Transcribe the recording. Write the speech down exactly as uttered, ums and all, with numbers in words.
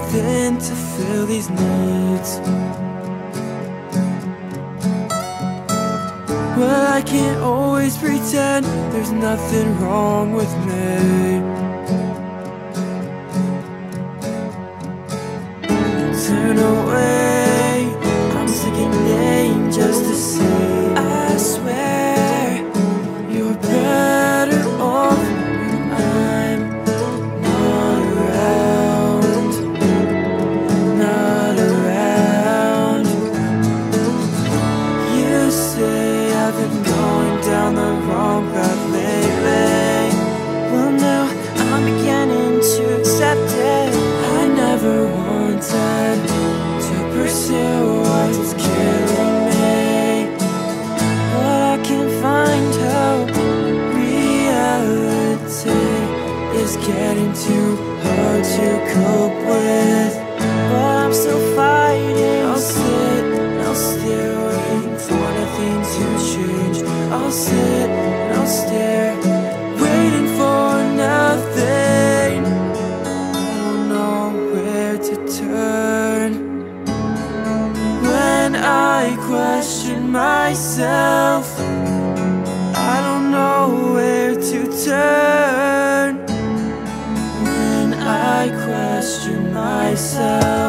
nothing to fill these needs. Well, I can't always pretend there's nothing wrong with me. Turn away, I'm sticking name just to see. I swear you're better off when I'm not around, not around. You say I've been going down the wrong path lately. Well, now I'm beginning to accept it. I never wanted to pursue what's killing me, but I can't find hope. Reality is getting too hard to cope with, but I'm still fighting. I'll sit and I'll stare, waiting for nothing to change. I'll sit and I'll stare, waiting for nothing. I don't know where to turn when I question myself. I don't know where to turn when I question myself.